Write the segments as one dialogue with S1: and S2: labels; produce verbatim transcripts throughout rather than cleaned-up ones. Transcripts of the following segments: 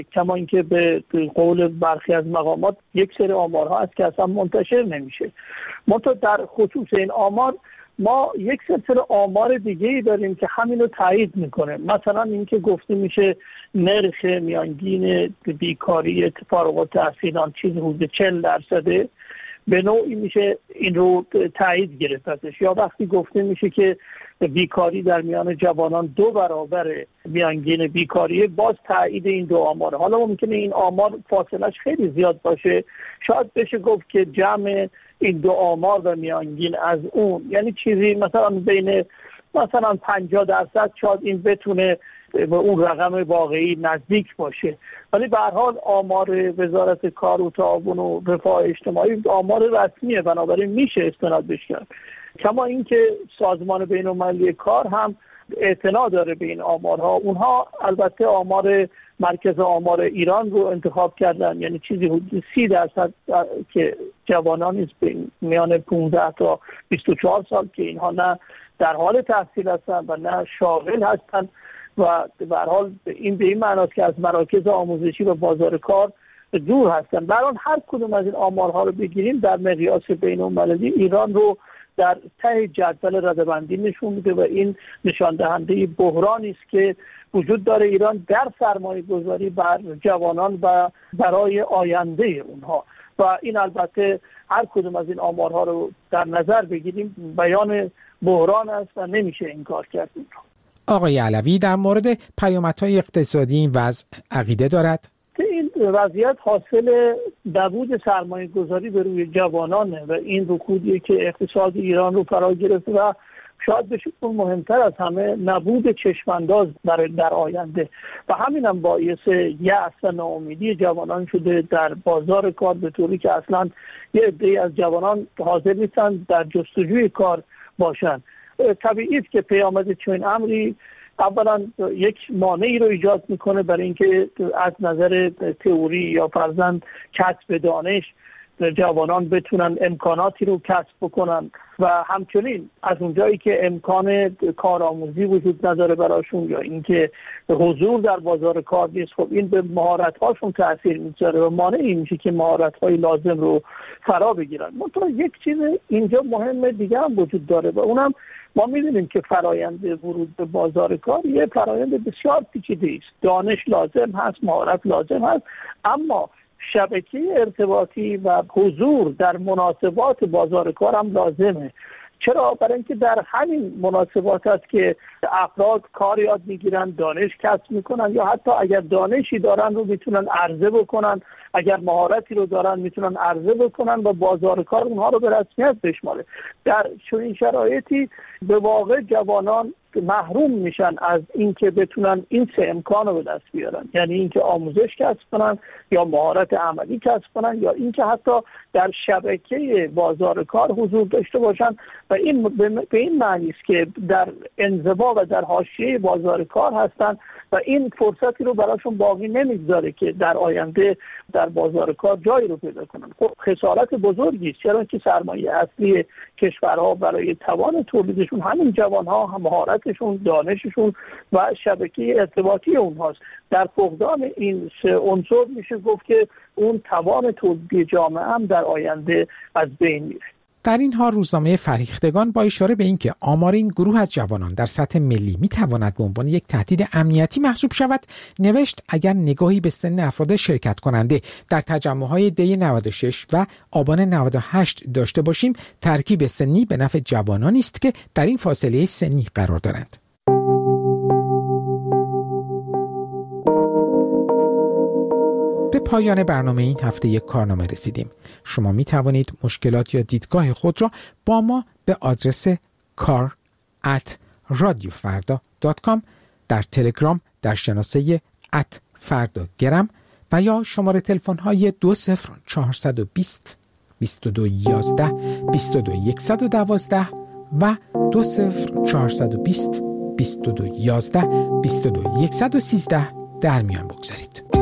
S1: کما اینکه به قول برخی از مقامات یک سری آمارها هست که اصلا منتشر نمیشه. منتها در خصوص این آمار ما یک سلسله آمار دیگه‌ای داریم که همینو تایید میکنه. مثلا اینکه گفته میشه نرخ میانگین بیکاری فارغ التحصیلان چیز حدود چهل درصده، به نوعی میشه این رو تایید گرفت ازش. یا وقتی گفته میشه که بیکاری در میان جوانان دو برابر میانگین بیکاری، باز تایید این دو آمار. حالا ممکنه این آمار فاصلش خیلی زیاد باشه، شاید بشه گفت که جمع این دو آمار و میانگین از اون یعنی چیزی مثلا بین مثلا پنجاه درصد شاید این بتونه به اون رقم واقعی نزدیک باشه. ولی به هر حال آمار وزارت کار و تعاون و رفاه اجتماعی آمار رسمیه، بنابراین میشه استناد بهش کرد. کما اینکه سازمان بین‌المللی کار هم اعتنا داره به این آمارها. اونها البته آمار مرکز آمار ایران رو انتخاب کردن، یعنی چیزی حدود سی درصد که جوانان میان پانزده تا بیست و چهار سال که اینها نه در حال تحصیل هستن و نه شاغل هستن و به هر حال این به این معناست که از مراکز آموزشی و بازار کار دور هستن. برای هر کدوم از این آمارها رو بگیریم در مقیاس بین‌المللی ایران رو در ته جدول رده‌بندی نشون میده و این نشان دهنده بحرانی است که وجود داره ایران در سرمایه گذاری بر جوانان و برای آینده اونها. و این البته هر کدوم از این آمارها رو در نظر بگیریم بیان بحران است و نمیشه انکار کرد.
S2: آقای علوی در مورد پیامدهای اقتصادی این وضع عقیده دارد؟
S1: این وضعیت حاصل نبود سرمایه گذاری به روی جوانانه و این رکودیه که اقتصاد ایران رو فرا گرفته و شاید بشه اون مهمتر از همه نبود چشمانداز در در آینده و همین هم باعث یأس و ناامیدی جوانان شده در بازار کار، به طوری که اصلا یه عده‌ای از جوانان حاضر نیستن در جستجوی کار باشن. طبیعی است که پیامد چنین امری اولا یک مانعی رو ایجاد میکنه برای اینکه از نظر تئوری یا فرضاً کسب دانش جوانان بتونن امکاناتی رو کسب بکنن و همچنین از اونجایی که امکان کارآموزی وجود نداره براشون یا اینکه حضور در بازار کار نیست، خب این به مهارت‌هاشون تاثیر میذاره و مانعی میشه که مهارت‌های لازم رو فرا بگیرن. منتها یک چیز اینجا مهم دیگه هم وجود داره و اونم ما می‌دونیم که فرایند ورود به بازار کار یه فرایند بسیار پیچیده است. دانش لازم هست، مهارت لازم هست، اما شبکه ارتباطی و حضور در مناسبات بازار کار هم لازمه. چرا؟ برای اینکه در همین مناسبات است که افراد کار یاد میگیرن، دانش کسب میکنن یا حتی اگر دانشی دارن رو میتونن عرضه بکنن، اگر مهارتی رو دارن میتونن عرضه بکنن و بازار کار اونها رو به رسمیت بشماره. در چنین شرایطی به واقع جوانان محروم میشن از اینکه بتونن این سه امکان رو به دست بیارن، یعنی اینکه آموزش کسب کنن یا مهارت عملی کسب کنن یا اینکه حتی در شبکه بازار کار حضور داشته باشن و این به این معنی است که در انزوا و در حاشیه بازار کار هستن و این فرصتی رو براشون باقی نمیگذاره که در آینده در بازار کار جایی رو پیدا کنن. خب خسارت بزرگی است، چرا که سرمایه اصلی کشورها برای توان تولیدشون همین جوانها، هم مهارتشون، دانششون و شبکه ارتباطی اونهاست. در فقدان این سه عنصر میشه گفت که اون توان تولیدی جامعه هم در آینده از بین میره.
S2: در این حال روزنامه فرهیختگان با اشاره به اینکه آمار این گروه از جوانان در سطح ملی میتواند به عنوان یک تهدید امنیتی محسوب شود، نوشت اگر نگاهی به سن افراد شرکت کننده در تجمع‌های دی نود و شش و آبان نود و هشت داشته باشیم، ترکیب سنی به نفع جوانانی است که در این فاصله سنی قرار دارند. به پایان برنامه این هفته یک کارنامه رسیدیم. شما می توانید مشکلات یا دیدگاه خود را با ما به آدرس کار ات رادیو فردا دات کام، در تلگرام در شناسه ات فردا گرم و یا شماره تلفن های دو صفر چهارصد و بیست بیست و دو یازده بیست و دو صد و دوازده و دو صفر چهارصد و بیست بیست و دو یازده بیست و دو صد و سیزده در میان بگذارید.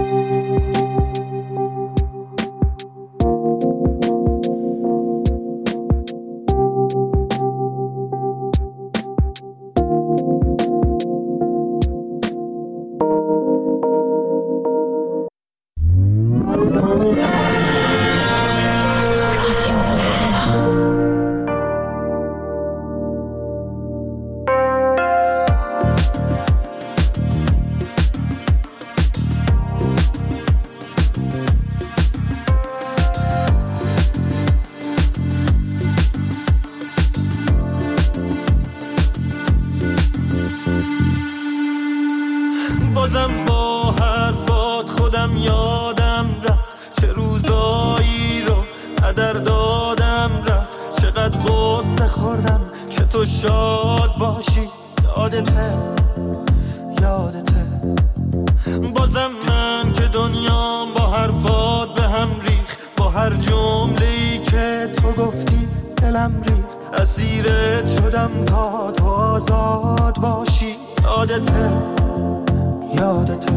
S3: یادته یادته بازم من که دنیام با حرفات به هم ریخ، با هر جمله‌ای که تو گفتی دلم ریخ، اسیرت شدم تا تو آزاد باشی. یادته یادته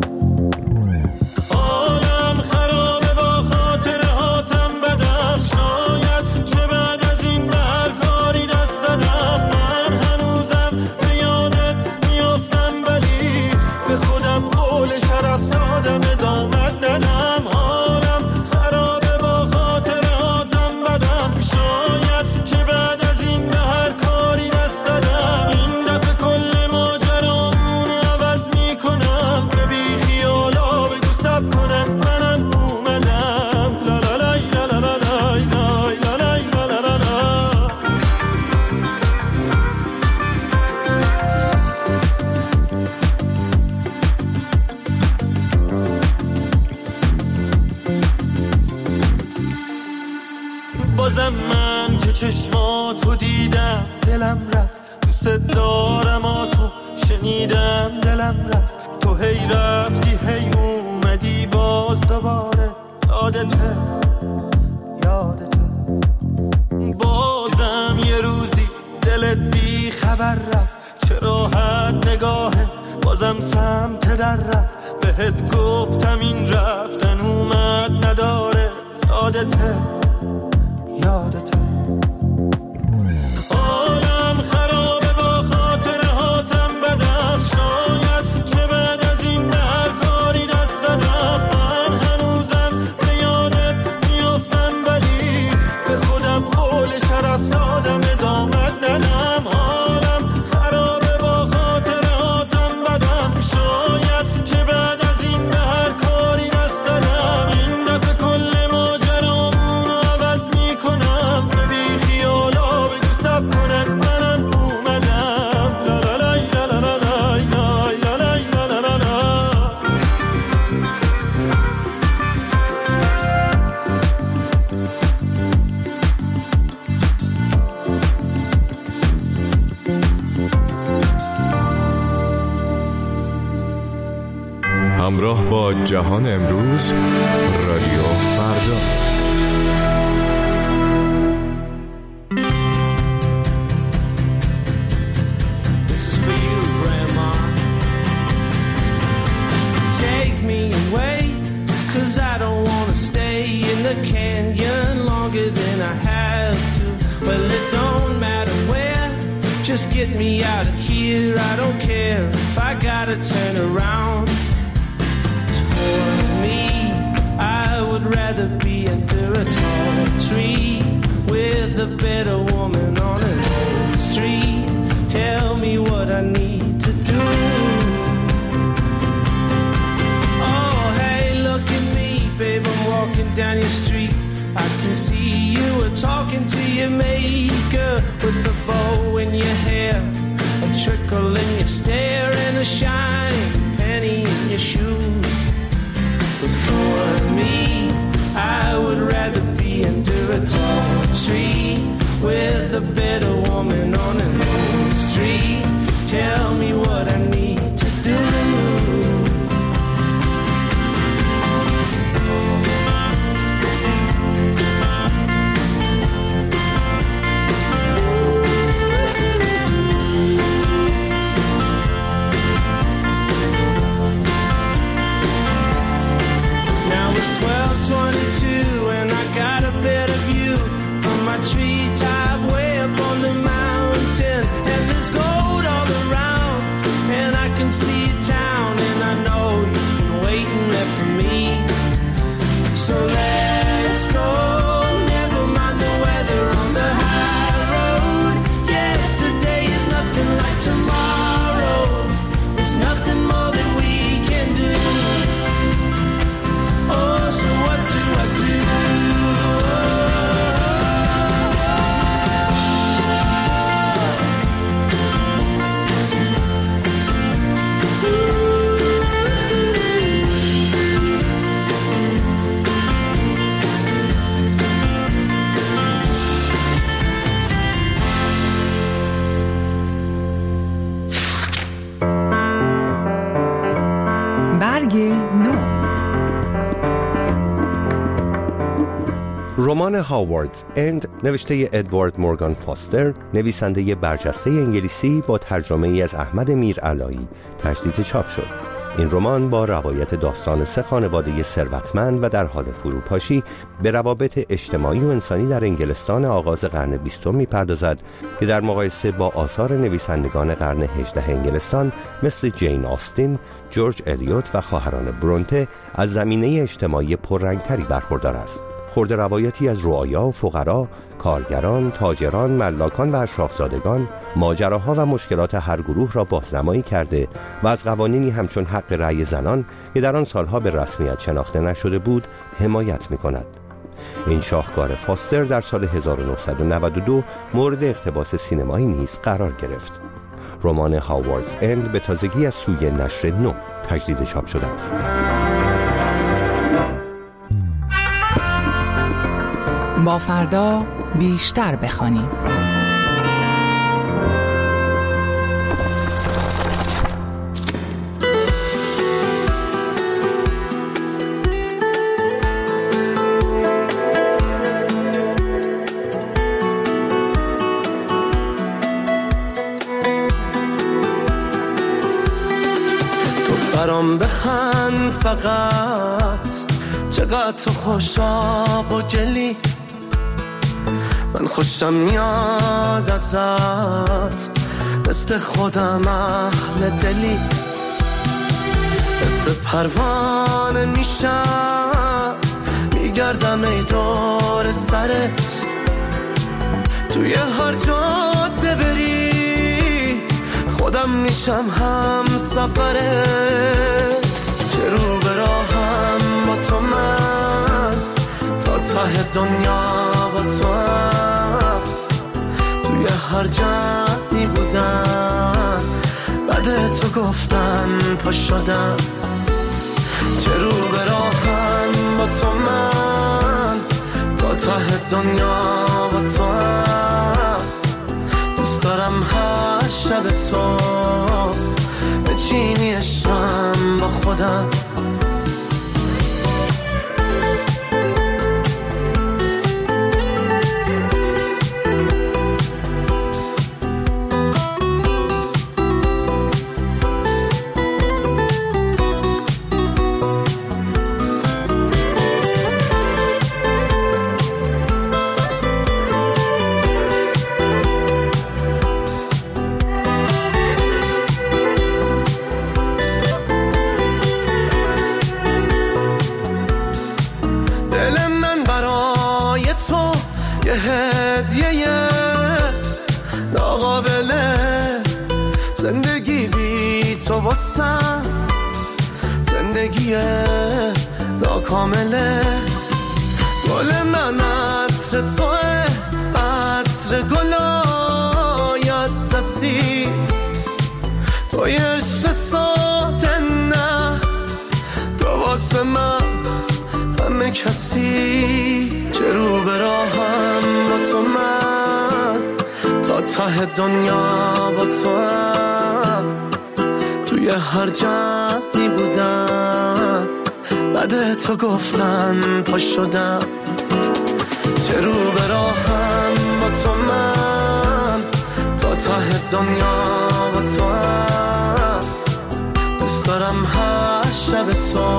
S3: عالم خرابه با خاطره هاتم بدست، شاید که بعد از این به هر کاری دست دادم، من هنوزم به یادت میافتم ولی به خودم قول شرف دادم ادامت ندم. حالم خرابه با خاطره هاتم بدم، شاید که بعد از این به هر کاری دست دادم، این دفعه کل ماجرامونو عوض میکنم، به بی خیالا بگو سب کنن منم اومدم. لا لا لای لا لا لا لای لای لا لای لا لا لا لا. بازم من که چشماتو دیدم دلم رفت، دوست دارم آتو شنیدم دلم رفت، تو هی رفتی هی اومدی باز دوباره. یادته یادته بازم یه روزی دلت بی خبر رفت، چه راحت نگاهه بازم سمت در رفت، بهت گفتم این رفتن اومد نداره. یادته یادته عالم خرابه با خاطره هاتم بدست، شاید که بعد از این به هر کاری دست دادم، من هنوزم به یادت میافتم ولی به خودم قول شرف دادم ادامت ندم. حالم خرابه با خاطره هاتم بدم، شاید که بعد از این به هر کاری دست دادم، این دفعه کل ماجرامونو عوض میکنم، به بی خیالا بگو سب کنن منم اومدم. لا لا لای لا لا لا لای لای لا لای لا لا لا لا.
S4: همراه با جهان امروز، رادیو فردا.
S3: This is for you, Grandma. Take me away, 'cause I don't wanna stay in the canyon longer than I have to. Well, it don't matter where, just get me out of here. I don't care if I gotta turn around. For me, I would rather be under a tall tree with a better woman on an old street. Tell me what I need to do. Oh, hey, look at me, babe, I'm walking down your street. I can see you were talking to your maker with a bow in your hair, a trickle in your stare, and a shiny penny in your shoes. But for me, I would rather be under a tall tree with a better woman on an old street. Tell me what I need to do. twelve twenty-two and I got a better view from my treetop way up on the mountain, and there's gold all around, and I can see town, and I know you've been waiting there for me. So let's go, never mind the weather on the high road. Yesterday is nothing like tomorrow, it's nothing more that we can do. Oh, so what do I do?
S5: رمان هاواردز اند نوشته ادوارد مورگان فاستر، نویسنده برجسته انگلیسی، با ترجمه ای از احمد میرعلایی تجدید چاپ شد. این رمان با روایت داستان سه خانواده ثروتمند و در حال فروپاشی به روابط اجتماعی و انسانی در انگلستان آغاز قرن بیستم می‌پردازد که در مقایسه با آثار نویسندگان قرن هجدهم انگلستان مثل جین آستین، جورج الیوت و خواهران برونته از زمینه اجتماعی پررنگتری برخوردار است. خرد روایتی از رعایا و فقرا، کارگران، تاجران، ملاکان و اشرافزادگان، ماجراها و مشکلات هر گروه را بازنمایی کرده و از قوانینی همچون حق رأی زنان که در آن سالها به رسمیت شناخته نشده بود حمایت می‌کند. این شاهکار فاستر در سال هزار و نهصد و نود و دو مورد اقتباس سینمایی نیز قرار گرفت. رمان هاواردز اند به تازگی از سوی نشر نو تجدید چاپ شده است.
S6: با فردا بیشتر بخوانیم.
S7: تو برام بخند فقط، چقدر تو خوشاب و گلی، من خوشم میاد ازت، مثل خودم اهل دلی، مثل پروانه میشم میگردم ای دور سرت، توی هر جاده بری خودم میشم هم سفرت، چه رو به راهم با تو من تا ته دنیا با تو هم، توی هر جمعی بودم بعد تو گفتن پا شدم، چه رو به راهم با تو من تا ته دنیا با تو هم، دوست دارم هر شب تو بچینی شم با خودم. زندگی بی تو واسم زندگی ناکامله، گل من عطر توه، عطر گلای از دستی، توی عشق ساده نه، تو واسه من همه کسی، چه رو به راهم با تو من تا ته دنیا با تو هم، توی هر جمعی بودم بعد تو گفتن پا شدم، چه رو به راهم با تو من تا ته دنیا با تو هم، دوست دارم هر شب تو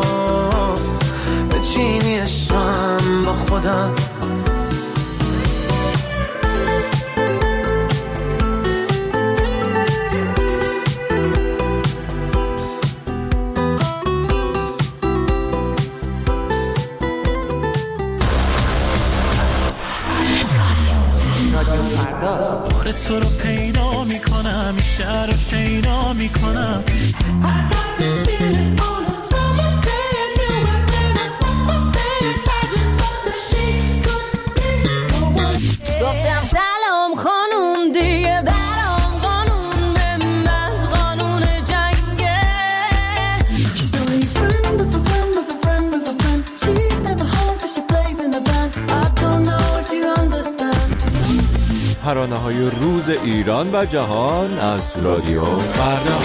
S7: بچینی شم با خودم.
S3: تو رو پیدا میکنم، این شهر رو شیدا میکنم،
S8: گفتم سلام خانوم دیگه برام قانون به من قانون جنگه. So a friend with a friend with a friend with a friend, she's never home but she plays in a band. I don't know if you understand.
S4: ترانه های روز ایران و جهان از رادیو فردا.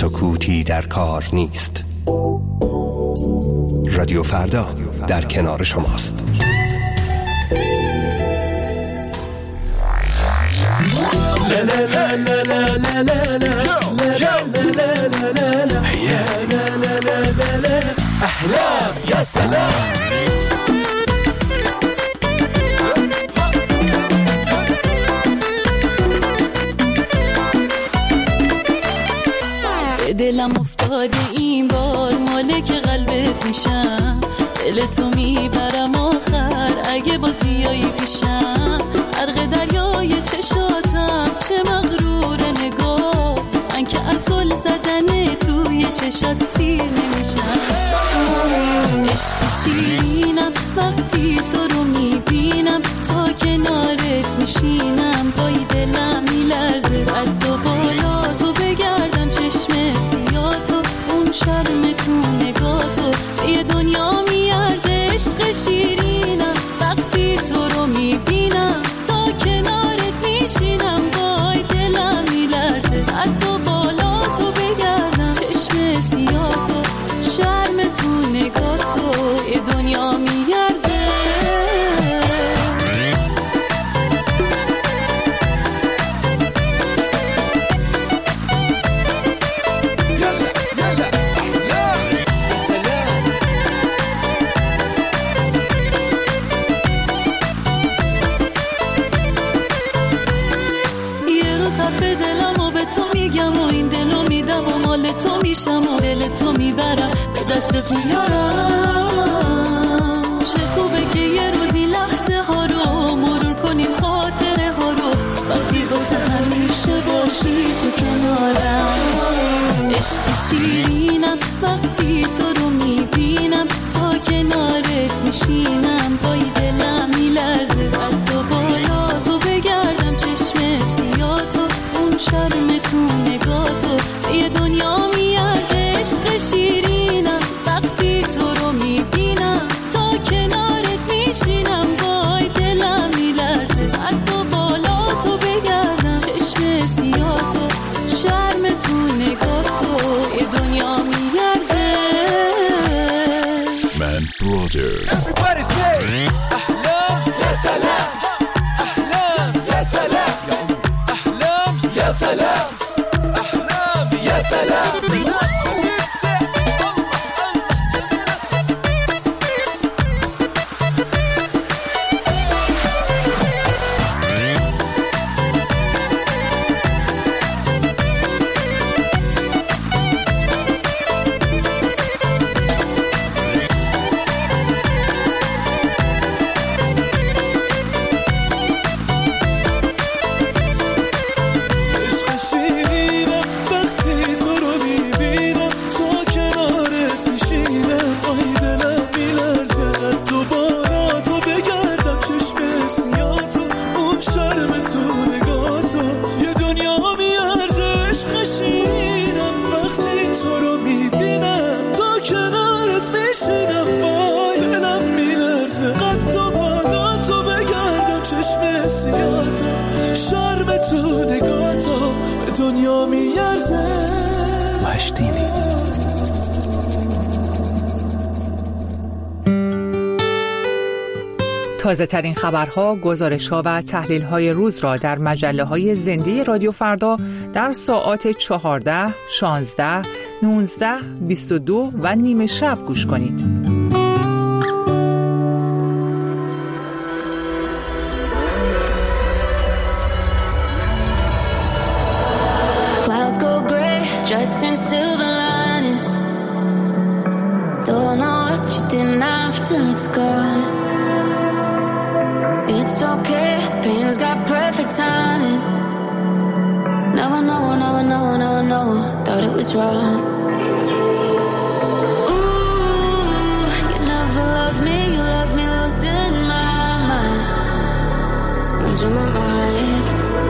S5: سکوتی در کار نیست. رادیو فردا در کنار شماست.
S3: احلام یا سلام
S8: دلم افتاده این بار مالک قلبت میشم، دل تو میبرم آخر اگه باز بیایی پیشم. غرق دریای چشاتم چه مغرور نگاه، من که از زل زدن توی چشات سیر نمیشم. عشق شیرینم وقتی تو رو میبینم، تا کنارت میشینم پای دلم میلرزه. قد و بالا تو بگردم چشم سیاتو، اون شرم تو نگاتو یه دنیا میارزه. عشق شیرینم وقتی تو رو میبینم، تا کنارت میشینم پای دلم میلرزه. قد و بالا تو بگردم چشم سیاتو، شرم تو نگاتو یه دنیا میارزه. تو میشم و دل تو میبرم به دستت میارم. چه خوبه که یه روزی لحظه ها رو مرور کنیم، خاطره ها رو وقتی واسه همیشه باشی تو کنارم. عشق شیرینم وقتی تو رو میبینم، تا کنارت میشینم پای دلم میلرزه. قد و بالا تو بگردم چشم سیاتو، اون شرم تو نگاتو یه دنیا میارزه. عشق شیرینم وقتی تو رو میبینم، تا کنارت میشینم وای دلم میلرزه. قد و بالا تو بگردم چشم سیاتو، شرم تو نگاتو یه دنیا میارزه.
S3: من برادر Everybody say احلام یا سلام، احلام یا سلام، احلام یا سلام، احلام یا سلام. شرم تو نگاتو به دنیا میارزه.
S5: مشتینی
S6: تازه ترین خبرها، گزارش ها و تحلیل های روز را در مجله های زنده رادیو فردا در ساعات چهارده، شانزده، نوزده، بیست و دو و نیمه شب گوش کنید.
S9: Dressed in silver linings, don't know what you didn't have till it's gone. It's okay, pain's got perfect timing. Never know, never know, never know, thought it was wrong. Ooh, you never loved me, you left me losing my mind, losing my mind.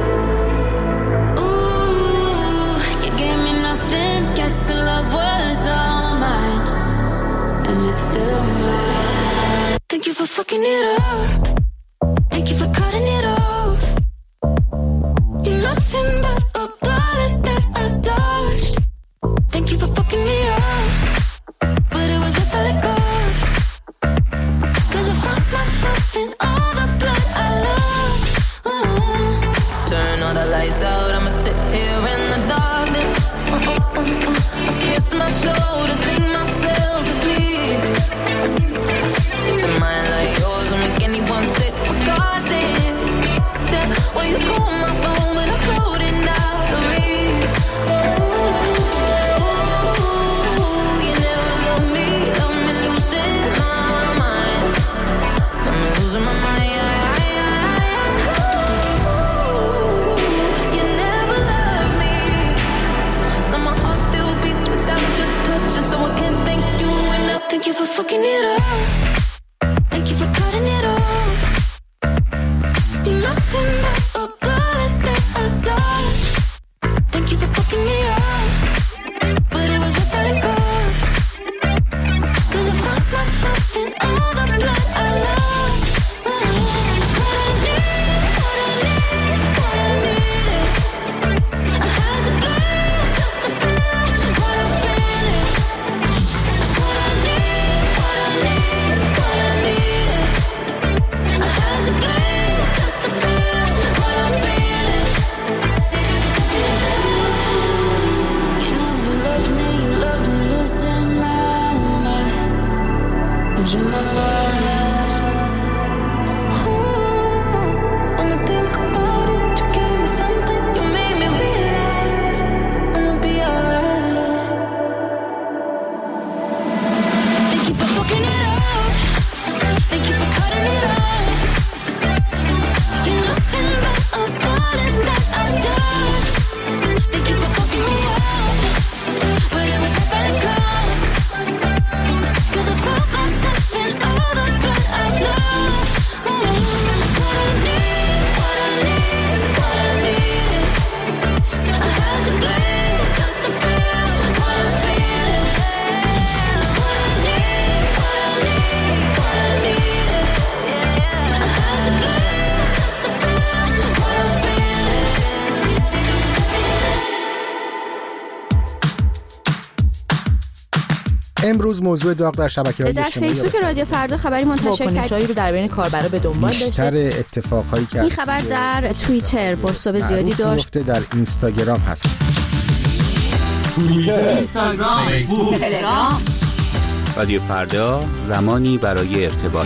S9: Thank you for fucking it up. Thank you for cutting it off. You're nothing but a bullet that I dodged. lights out, I'ma sit here in the darkness. Uh, uh, uh, uh. I kiss my shoulder, sing myself to sleep. It's a mind like yours, will make anyone sick regardless. Yeah. Well, you call my phone, but I'm floating out of reach. Ooh, you never love me, love me losing my mind. Love me losing my mind. Thank you for fucking it up. Thank you for cutting it off. You're nothing but a bullet that I dodged. Thank you for fucking me up, but it was worth the cost. Cause I found myself in all the blood I lost. Mm-hmm. What I need, what I need, what I needed. I had to bleed just to feel what I'm feeling. What I need, what I need, what I needed. I had to bleed just to feel what I'm feeling. You never loved me, you loved me losing my mind, losing my mind. Ooh, when I think about it, you gave me something, you made me realize I'ma be alright. Thank you for fucking it up. Thank you for cutting it off. You're nothing but a bullet that I dodged. Thank you for fucking me up, but it was worth the cost. Cause I found myself in all the blood I've lost. Mm-hmm. What I need, what I need, what I needed. I had to bleed just to feel what I'm feeling. What I need, what I need, what I needed. Yeah, I had to bleed just to feel what I'm feeling.
S2: امروز موضوع داغ در شبکه‌های
S10: در
S2: اجتماعی
S10: فیسبوک رادیو فردا خبری منتشر
S6: واکنش‌هایی
S10: کرد.
S6: رو در بین کاربرا به دنبال
S2: بیشتر
S6: داشته.
S2: اتفاقهایی که
S10: این
S2: از
S10: خبر در توییتر بازتاب زیادی
S2: معروف
S10: داشت.
S2: میفته در اینستاگرام هست.
S6: اینستاگرام، فیسبوک، تلگرام.
S11: رادیو فردا، زمانی برای ارتباط.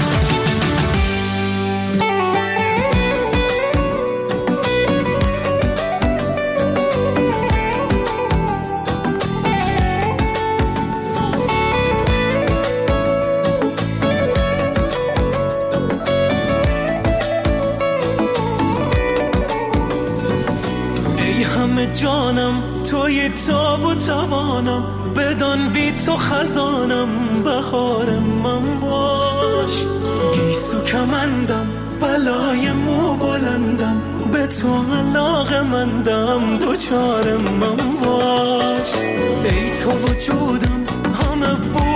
S3: ای همه جانم توی تاب و توانم، بدان بی تو خزانم، بهار من باش. گیسو کمندم بلای مو بلندم، به تو علاقه مندم، دوچار من باش. ای تو وجودم همه بود